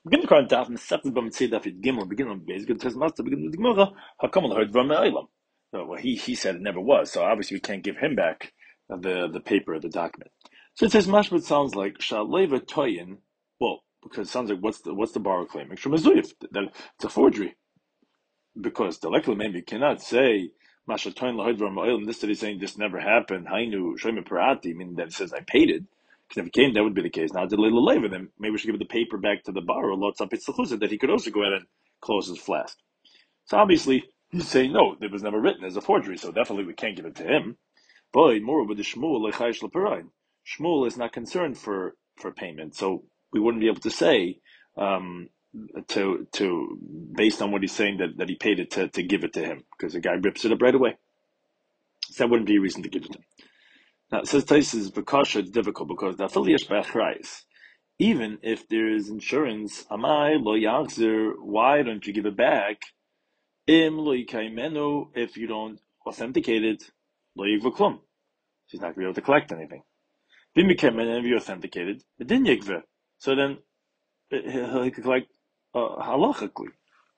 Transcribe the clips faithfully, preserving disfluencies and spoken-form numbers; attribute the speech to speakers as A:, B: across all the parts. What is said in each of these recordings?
A: Begin the current daf, Mesechus B'Mitzvah daf Yud Gimel, begin on base. Good says master, begin with the Gemara. Hakamel heard from Eilam. So well, he he said it never was. So obviously we can't give him back the the paper, the document. So it says mashma. It sounds like Shaleva Toyin. Well, because it sounds like what's the what's the borrower claiming? Shemazuyif. That it's a forgery. Because the likely maybe cannot say Masha Toyin laheard from Eilam. This that he's saying this never happened. Hainu Shoyme Parati. Meaning that it says I paid it. Because if it came, that would be the case. Now, the little labor, then maybe we should give the paper back to the borrower, lots up it's the that he could also go ahead and close his flask. So obviously, he's saying no, it was never written as a forgery, so definitely we can't give it to him. But more with the Shmuel, Shmuel is not concerned for, for payment, so we wouldn't be able to say um, to to based on what he's saying that, that he paid it to, to give it to him, because the guy rips it up right away. So that wouldn't be a reason to give it to him. Now, it says Taisus Bakasha, it's difficult because the affiliate Bechrais, even if there is insurance, Amai lo yachzer, why don't you give it back? Im lo yikaimenu, if you don't authenticate it, lo yigvaklum. She's not going to be able to collect anything. Bim yikaimenu, if you authenticate it, it didn't yigve. So then, he could collect uh, halachically.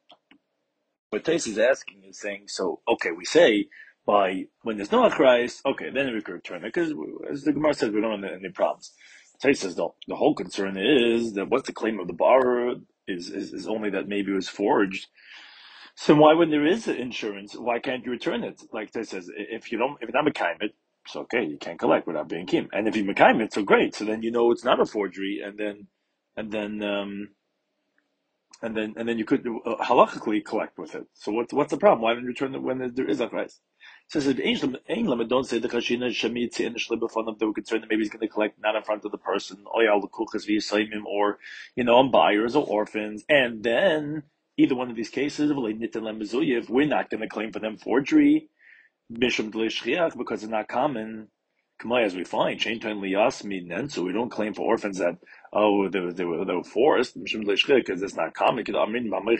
A: What Taisus is asking is saying, so, okay, we say, by when there's no achrayis, okay, then we can return it because, as the Gemara says, we don't have any problems. Tate says the, the whole concern is that what's the claim of the borrower is, is is only that maybe it was forged. So why, when there is insurance, why can't you return it? Like Tate says, if you don't, if you're not mekayim it, it's okay, you can't collect without being kim. And if you mekayim it, so great. So then you know it's not a forgery, and then and then um, and then and then you could uh, halachically collect with it. So what's what's the problem? Why don't you return it when there is a price? Says if England don't say the Chashina Shemitzi and the Shlibafon, they were concerned that maybe he's going to collect not in front of the person, or you know, on buyers or orphans, and then either one of these cases, we're not going to claim for them forgery, because it's not common. As we find, so we don't claim for orphans that oh they were they were, they were forced because it's not common. Like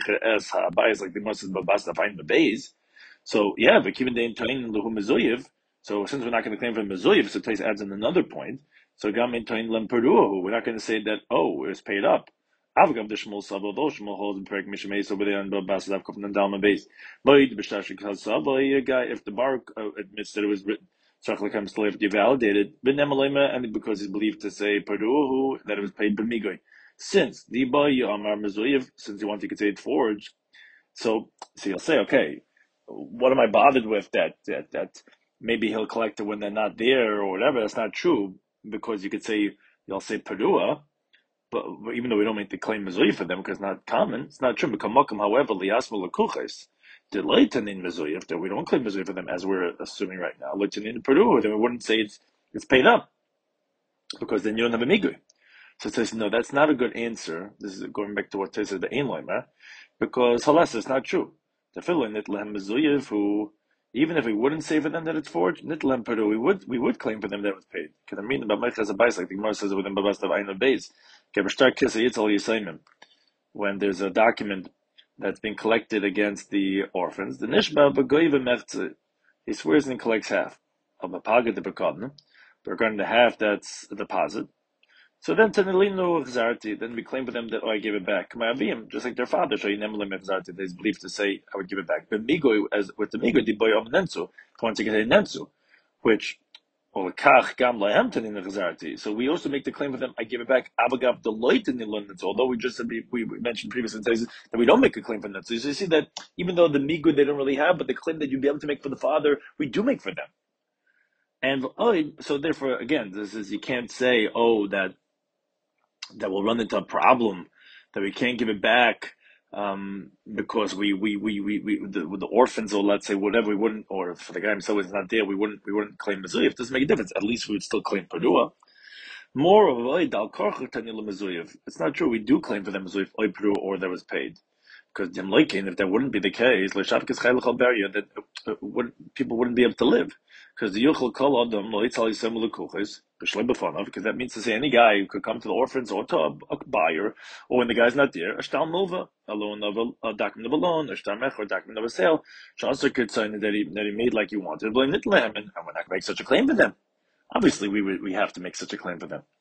A: the Moses Babasta find the base. So yeah, but given the intoin lehu mezuyev, so since we're not going to claim for mezuyev, so Tais adds in another point. So gam intoin lem peruahu, we're not going to say that oh it was paid up. Avgav the Shmuel Savo, though Shmuel holds in Perek Mishemeis over there on Babas Dav Kofnan Dalma base. Loid b'shtash Savo, guy if the bar uh, admits that it was written, Tzarich lekam still have to validate it. B'nemalema, and because he's believed to say peruahu that it was paid b'migoy. Since the boy Amar mezuyev, since you want to say it forged, so so you'll say okay. What am I bothered with that, that that maybe he'll collect it when they're not there or whatever? That's not true, because you could say you'll say Padua, but, but even though we don't make the claim Mizui for them because it's not common, it's not true. Because however, liasma lakuches delaytanin Mizui, if we don't claim Mizui for them as we're assuming right now, in Padua, then we wouldn't say it's it's paid up because then you don't have a migui. So it says no, that's not a good answer. This is going back to what it says the Ein Loimer, because halas, it's not true. The fill nitlehem mezuyev, who even if we wouldn't say for them that it's forged, nitlehem peru, we would we would claim for them that it was paid. Because I mean, the Bamech has a bias, like the Gemara says within Babas of Ein Beis. When there's a document that's been collected against the orphans, the nishba b'goyve mefze, he swears and collects half of a paga de bekadna. Regarding the half that's a deposit. So then, then we claim for them that oh, I give it back. Just like their father, they is believed to say I would give it back. But migo, as with the migo, the boy om nensu, once again nensu, which or kach gam laemten in the chazarti. So we also make the claim for them I give it back. Avagav the loit in the nensu. Although we just said we, we mentioned previously that we don't make a claim for nensu. So you see that even though the migo they don't really have, but the claim that you'd be able to make for the father, we do make for them. And oh, so therefore, again, this is you can't say oh that. that we'll run into a problem that we can't give it back um, because we we we we, we the, the orphans or let's say whatever we wouldn't, or for the guy himself is not there, we wouldn't we wouldn't claim Mizuyev. It doesn't make a difference. At least we would still claim Padua. More of a dal korch tanila Mizuyev. It's not true. We do claim for them Mizuyev oy Padua or that was paid. Because if that wouldn't be the case, that uh, would, people wouldn't be able to live. Because the yuchel kol adam lo yitzal yisem l'kuches b'shlei because that means to say any guy who could come to the orphans or to a, a buyer, or when the guy's not there, a shtal milva, a loan of a, a document of a loan, a shtal mech, or a document of a sale, also could sign that he that he made like you wanted, and we're not going to make such a claim for them. Obviously, we we have to make such a claim for them.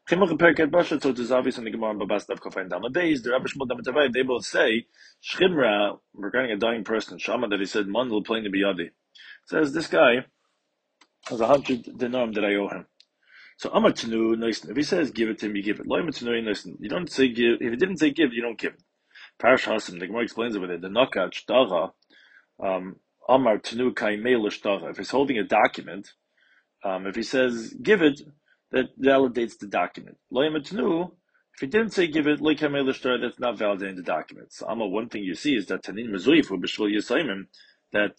A: Chinuch Perket Basha, so it is obvious in the Gemara and Babas Dav Kofain Dama Beis, the Rabbi Shmuel Damatavai, they both say, Shchimra, regarding a dying person, Shama, that he said, Mandel playing the Biyadi. Says, this guy has a hundred dinarim that I owe him. So Amar Tenu, nice. If he says give it to him, you give it. Loy Tenu, nice. You don't say give. If he didn't say give, you don't give it. Parash Hasim, the Gemara explains it with it. The Nakat Shtaga, um, Amar Tenu Kaimei L'Shtaga. If he's holding a document, um, if he says give it, that validates the document. Loy Tenu, if he didn't say give it, Loy Kaimei L'Shtaga, that's not validating the document. So Amar, one thing you see is that Tanin Mezuyif B'Shvil Yisayimim, that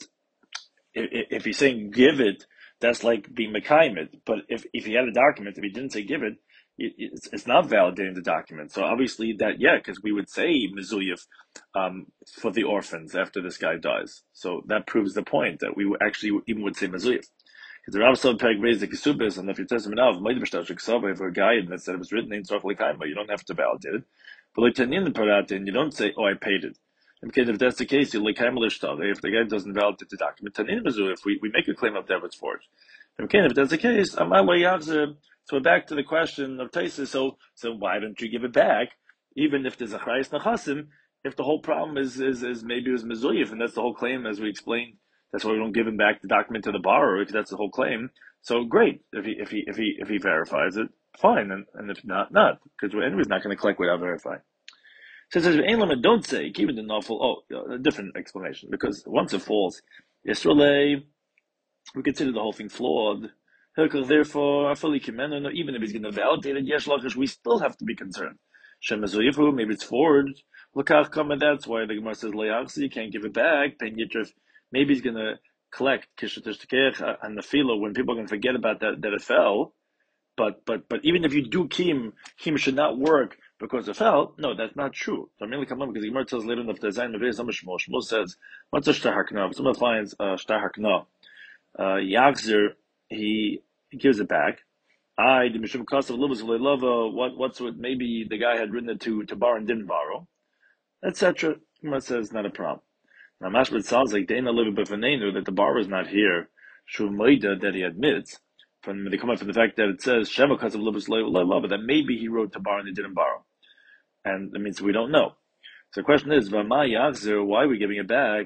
A: if, if he's saying give it, that's like being Mekayim it. But if, if he had a document, if he didn't say give it, it it's, it's not validating the document. So obviously that, yeah, because we would say Mezuyif um, for the orphans after this guy dies. So that proves the point that we actually even would say Mezuyif. Because the Rav Sov Peg raised the Kesubis, and if you're testing it out, for a guy that said it was written in Tzorch Lekaima, you don't have to validate it. But like Tanin the Paratin, you don't say, oh, I paid it. Because if that's the case, you Lekaima L'Shtave, if the guy doesn't validate the document, Tanin Mezu, if we, we make a claim of that it's forged. Okay, if that's the case, Amal Yachzer, so we're back to the question of Taisa, so so why don't you give it back? Even if there's a Chayes Nachasim, if the whole problem is is, is maybe it was Mezuyif, and that's the whole claim, as we explained. That's why we don't give him back the document to the borrower, because that's the whole claim. So great, if he if he if he if he verifies it, fine, and, and if not, not, because anybody's not going to collect without verifying. So it says, don't say, keep it in awful. Oh, a different explanation, because once it falls, Yisrael, we consider the whole thing flawed. Therefore, even if he's going to validate it, yesh lachish, we still have to be concerned. Shemazoyifu, maybe it's forged. Lakach kama, that's why the Gemara says layachsi, you can't give it back. Pen yitrif, maybe he's going to collect kishetishtekech and the filo when people are going to forget about that that it fell. But but but even if you do kim, kim should not work because it fell. No, that's not true. So I'm really coming because the Gemara tells later enough the Zayin Mevei Zama Shmuel. Shmuel says, "What's a shtar hakna?" Someone finds a shtar hakna. Yachzer, he gives it back. I the mishum kasav luvas lova. What what's what? Maybe the guy had written it to to borrow and didn't borrow, et cetera. Gemara says not a problem. Now, mashma, it sounds like Dana live b'fanenu that the borrower is not here. Shuv moida that he admits. From they come up from the fact that it says Shema kasav luvas lova, that maybe he wrote to borrow and he didn't borrow, and that means we don't know. So the question is, V'ma yachzer, why are we giving it back?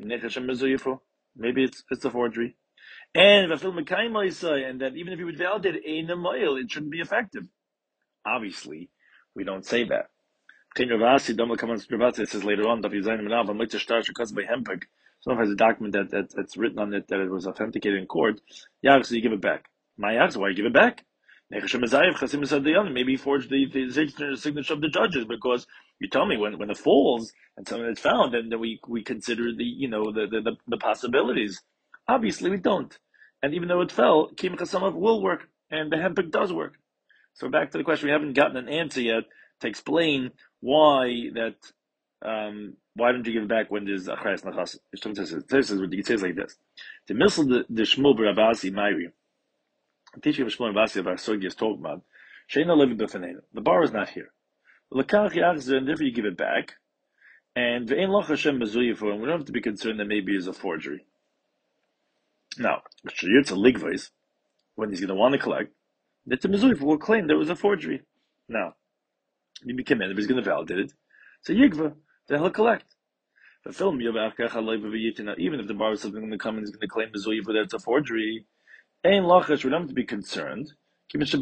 A: Maybe it's it's a forgery. And and that even if you would validate it, it shouldn't be effective. Obviously, we don't say that. It says later on, someone has a document that, that that's written on it that it was authenticated in court. Yeah, so you give it back. My yachs, why you give it back? Maybe he forged the, the signature of the judges, because you tell me when, when it falls and something is found, then, then we we consider the you know the, the, the possibilities. Obviously, we don't. And even though it fell, Kim Chasamov will work, and the hempik does work. So back to the question, we haven't gotten an answer yet to explain why that. Um, why don't you give it back when there's a chayes nachas? It says like this: the misl the Shmuel B'Ravasi Mayri, the teaching of Shmuel B'Ravasi about Sogi is talking about. Sheina living b'fanenu. The bar is not here. L'kach yachzer, and therefore you give it back. And ve'en loch Hashem mezuyifu, and we don't have to be concerned that maybe it's a forgery. Now, ligvais, when he's going to want to collect, that the mezuyifu will claim there was a forgery. Now, he became in if he's going to validate it, so yigva, then he'll collect. But film even if the bar is something going to come and he's going to claim mezuyifu that it's a forgery, ein lachash, we don't have to be concerned. And this is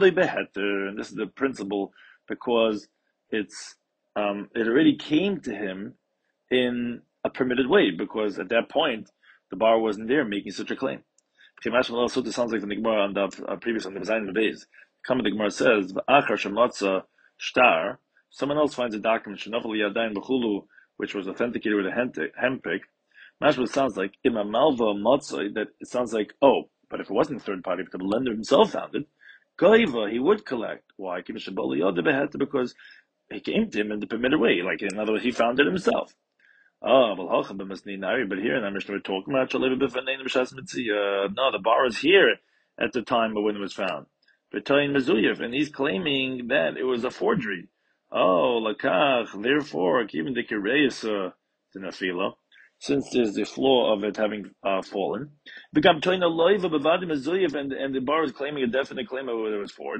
A: the principle, because it's um, it already came to him in a permitted way, because at that point the bar wasn't there making such a claim. Also, this sounds like the Gemara on the uh, previous on the Zayin of the Beis. Come the Gemara says, shtar. Someone else finds a document which was authenticated with a hempik. Mashma sounds like imamalva matzoi, that it sounds like, oh, but if it wasn't a third party, if the lender himself found it, goiva, he would collect. Why? Because he came to him in the permitted way. Like, in other words, he found it himself. Oh, but here in Mishnah we're talking about uh, no, the bar is here at the time of when it was found. And he's claiming that it was a forgery. Oh, lakach, therefore, even the kireis the nafila, since there's the flaw of it having uh, fallen, become toina loiva b'vadim mezuyev, and and the bar is claiming a definite claim of whether it was forged.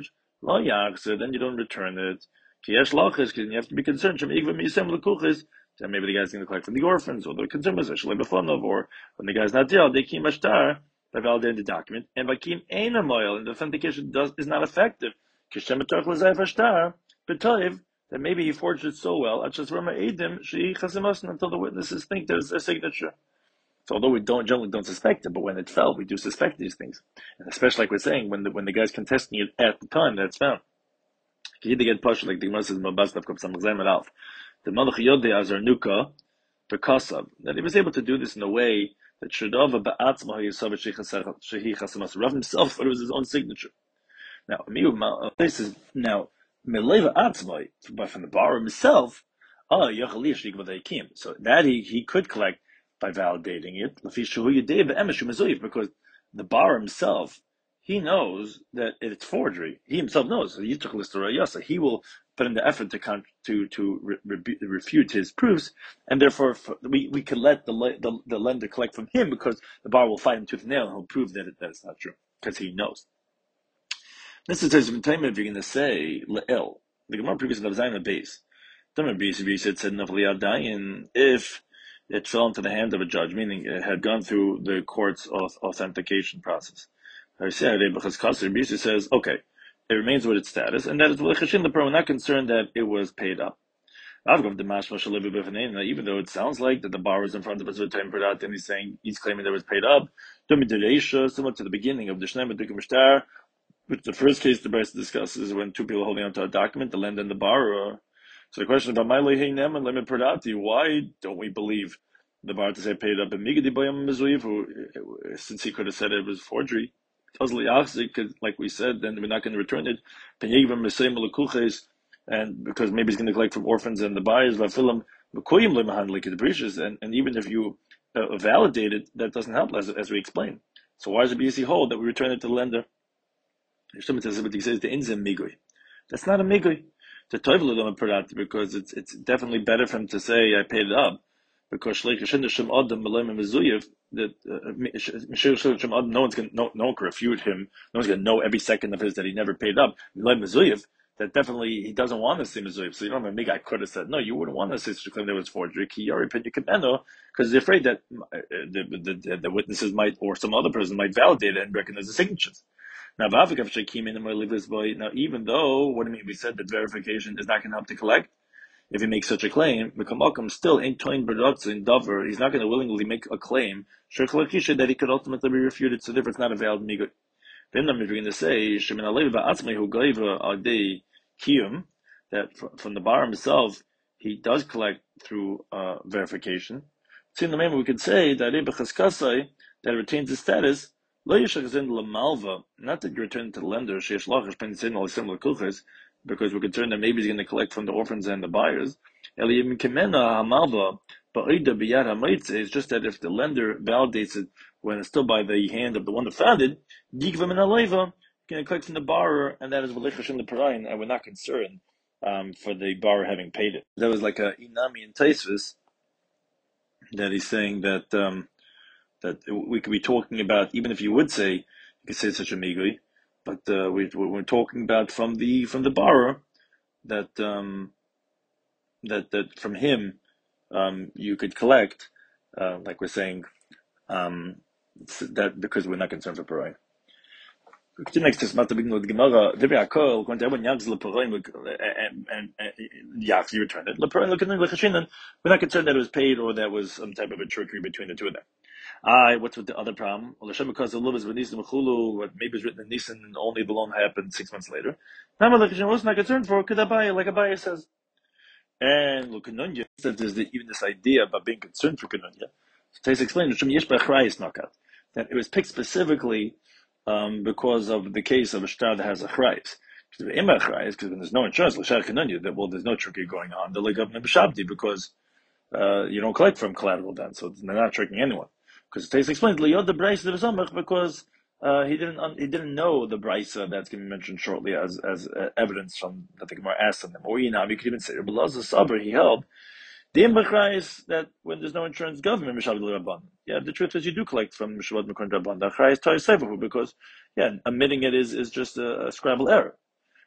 A: Lo yachzir, then you don't return it. Ki yesh lachis, because you have to be concerned. Shem igva misem lekuchis. Then maybe the guy's going to collect from the orphans or the consumers, or shalei b'fonov, or when the guy's not there, they kim ashtar by validating the document. And by kim ein amoil, and the authentication does is not effective. Kishem etorch l'zayv ashtar b'toiv. That maybe he forged it so well, until the witnesses think there's a signature. So although we don't generally don't suspect it, but when it fell, we do suspect these things, and especially like we're saying, when the when the guy's contesting it at the time that it's found. He get pushed like the Gemara says, the Malach Yodei Azarnuka Bekasav, that he was able to do this in a way that Shadava Ba'atzma Yisavah Shehi Chasamas. Rav himself thought it was his own signature. Now, this is now Meleva Atzmai, but from the borrower himself, ah, Yachali Shigva Kim. So that he, he could collect by validating it, because the borrower himself, he knows that it's forgery. He himself knows. So he will put in the effort to con- to to re- re- refute his proofs, and therefore we, we can let the, the the lender collect from him, because the borrower will fight him tooth and nail, and he'll prove that, it, that it's not true, because he knows. This is if you're going to say le'el. The Gemara previously was on the base. It said if it fell into the hand of a judge, meaning it had gone through the court's authentication process. Bisi says, okay, it remains with its status, and that is we're not concerned that it was paid up. Even though it sounds like that the borrower is in front of us with time and he's saying he's claiming that it was paid up, similar to the beginning of the Shneim Mishtar, which the first case the Bryce discusses when two people are holding onto a document, the lender and the borrower. So the question about my lehi nem and lemon pradati, why don't we believe the borrower to say paid up and migadi bayam mizuiv, who since he could have said it was forgery, totally opposite, because like we said, then we're not going to return it. And because maybe he's going to collect from orphans and the buyers, and and even if you uh, validate it, that doesn't help, as as we explained. So why does the B S C hold that we return it to the lender? He says the inzim migui. That's not a migui. The toivel don't put out because it's it's definitely better for him to say I paid it up, because shleich shem adam meloim mezuyev, that uh, no one's going no no one can refute him. No one's going to know every second of his that he never paid up. Meloim mezuyev, that definitely he doesn't want to say mezuyev. So you don't have a migui. I could have said no. You wouldn't want to say to claim there was forgery. Because they're afraid that the, the, the, the witnesses might, or some other person might validate it and recognize the signatures. Now, now, even though, what do you mean? We said that verification is not going to help to collect. If he makes such a claim, still in toin in dover, he's not going to willingly make a claim that he could ultimately be refuted. So therefore, it's not a valid migut. Then I'm going to say that from the bar himself, he does collect through uh, verification. So in the moment, we could say that that it retains its status. Not that you return to the lender, because we're concerned that maybe he's going to collect from the orphans and the buyers. It's just that if the lender validates it when it's still by the hand of the one that found it, you can collect from the borrower, and that is in the parayin, and we're not concerned um, for the borrower having paid it. That was like a inami in Taisvis, that he's saying that um, that we could be talking about, even if you would say, you could say such a migui, but uh, we, we're talking about from the from the borrower, that um, that that from him um, you could collect, uh, like we're saying, um, that because we're not concerned for parayin. Next to Smata begin with Gemara, Divrei Hakol, when everyone yags leparoim and and yaks, you return it. Leparoim looking lechashinan, we're not concerned that it was paid or that was some type of a trickery between the two of them. I, what's with the other problem? Well, Hashem because the love is Nisan Mechulu, what maybe is written in Nisan and only the loan happened six months later. Now, I was not concerned for Kedabaya, like Abaya says. And look, Kanunya says there's the, even this idea about being concerned for Kanunya. So Tais explained that it was picked specifically um, because of the case of a shtar that has a chrayis. Because when there's no insurance, that well, there's no trickery going on. The legab nebshabdi, because uh, you don't collect from collateral then, so they're not tricking anyone. Because Tais explains liyod the brayso because uh, he didn't un, he didn't know the brayso that's going to be mentioned shortly as as uh, evidence from that the Gemara asked him. Or you know, you could even say Rabbi Sabra he held the imbachra is that when there's no insurance, government mishabed l'rabban. Yeah, the truth is you do collect from mishabed mekon rabban. The achra is tar sevahu because yeah, omitting it is is just a, a Scrabble error.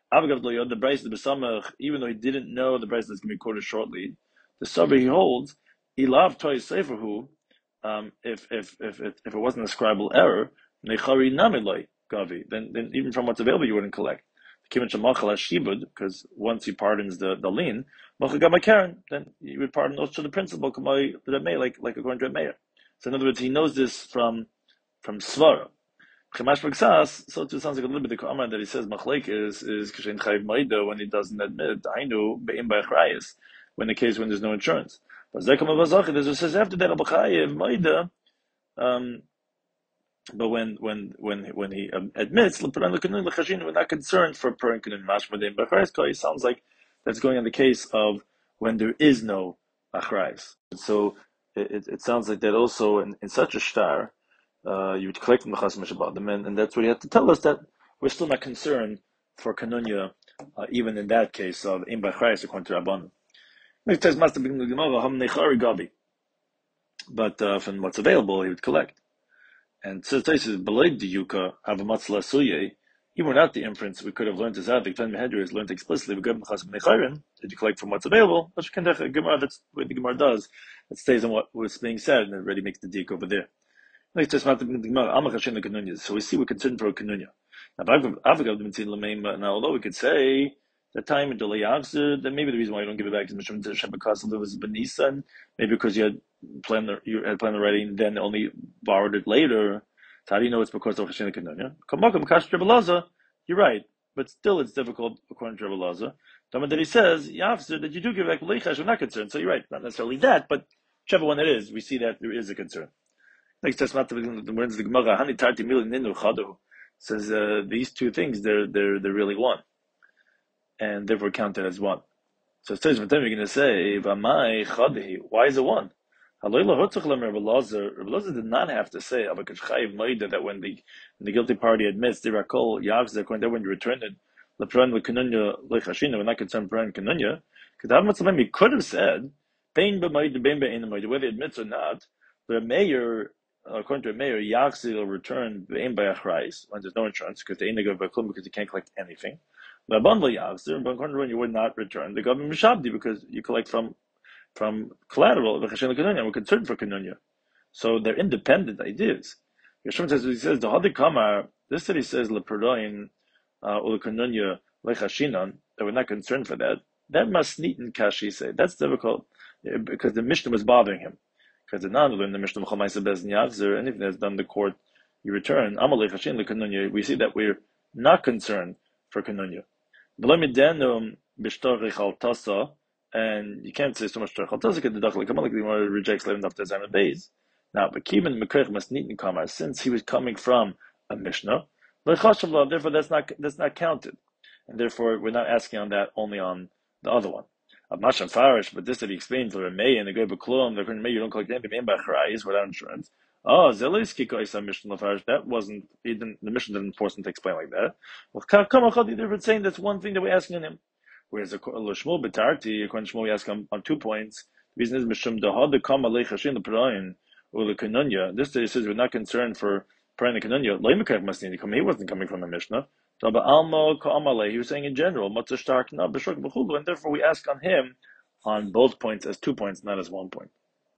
A: The Bryce the Besamach, even though he didn't know the Bryce that's going to be quoted shortly, the Sabri he holds, Ilav Toy Seferhu, um, if if if if if it wasn't a scribal error, Nechari Namiloi Gavi, then then even from what's available you wouldn't collect. Because once he pardons the, the lien, then you would pardon also the principal, like like according to Meir. So in other words, he knows this from from Svara. So it sounds like a little bit the comment that he says Machlek is is Kishen Chayv Maida when he doesn't admit I know Be'im Ba'achrayis, when the case when there's no insurance. But Zekam Avazach, it says after that Abachayev Maida, um but when when when when he um, admits we're not concerned for per kinun mashmadim b'charis, it sounds like that's going on the case of when there is no achrais. So it, it, it sounds like that also in, in such a shtar, uh, you would collect from the chasam shabadim, and, and that's what he had to tell us, that we're still not concerned for kanunya, uh, even in that case of im b'charis according to Rabbanan. But uh, from what's available, he would collect. And so says below the yuka have a matzla suye. Even without the inference, we could have learned this out. The Ktan Mehedra is learned explicitly. We go that you collect from what's available. That's what the Gemara does. It stays on what was being said, and it already makes the dik over there. So we see we're concerned for a kanunya. Now, although we could say the time in delay answer, then maybe the reason why you don't give it back is because it was Benisan, maybe because you had planned the, you had planned the writing, then only borrowed it later. So how do you know it's because of Chashin Kanunya? You're right, but still it's difficult according to Rabbi Lazar. That he says Yafzer that you do give back Leichash, we're not concerned. So you're right, not necessarily that, but whichever one it is, we see that there is a concern. Next testament, the Gemara Hani Tarti Milin Ninu Chadu says uh, these two things they're they're they're really one, and therefore counted as one. So it says, you're going to say, why is it one? Rabbi Lazar did not have to say that when the when the guilty party admits the rakol yavz, according to when you return it, the pran with kanunya leichashina, we're not concerned pran kanunya. Because he could have said, whether he admits or not, the mayor, according to a mayor, yavz will return bein by achrais when there's no insurance because they ain't go by klum because you can't collect anything. But according to when you would not return the government mishabdi because you collect from from collateral, we're concerned for Kanunya. So they're independent ideas. Yeshua says, he says, the Hadik Kamar, this city says, Leperoin, or Kanunya, Lechashinan, that we're not concerned for that. That must neat and Kashi say. That's difficult because the Mishnah was bothering him. Because the non in the Mishnah, or anything that's done in the court, you return. Amalei Chashin, Kanunya, we see that we're not concerned for Kanunya. And you can't say so much to Chaltazik the Dachal Kamal, the Gemara rejects Levin after Zayna Beis. Now, but Kiban Mekrech must need in Kamar, since he was coming from a Mishnah, therefore that's not that's not counted. And therefore we're not asking on that, only on the other one. Abmasham Farish, but this that he explained to Remei and the Gebe Klum, the Remei, you don't collect anything in Bachrayis without insurance. Oh, Zeliski Koisa Mishnah Farish, that wasn't, he didn't, the Mishnah didn't force him to explain like that. Well, Kamar Chadi, they're saying that's one thing that we're asking on him. Whereas a Shmuel B'Tarti, according to Shmuel, we ask on, on two points. The reason is Mishum Dahad the Kama Leichashin the Parayin or the Kanunya. This day says we're not concerned for Parayin the Kanunya. Leimakar must need to come. He wasn't coming from a Mishnah. So but Alma Ka'amale, he was saying in general, Matzah Shtark Na B'Shok B'Chulu, and therefore we ask on him on both points as two points, not as one point.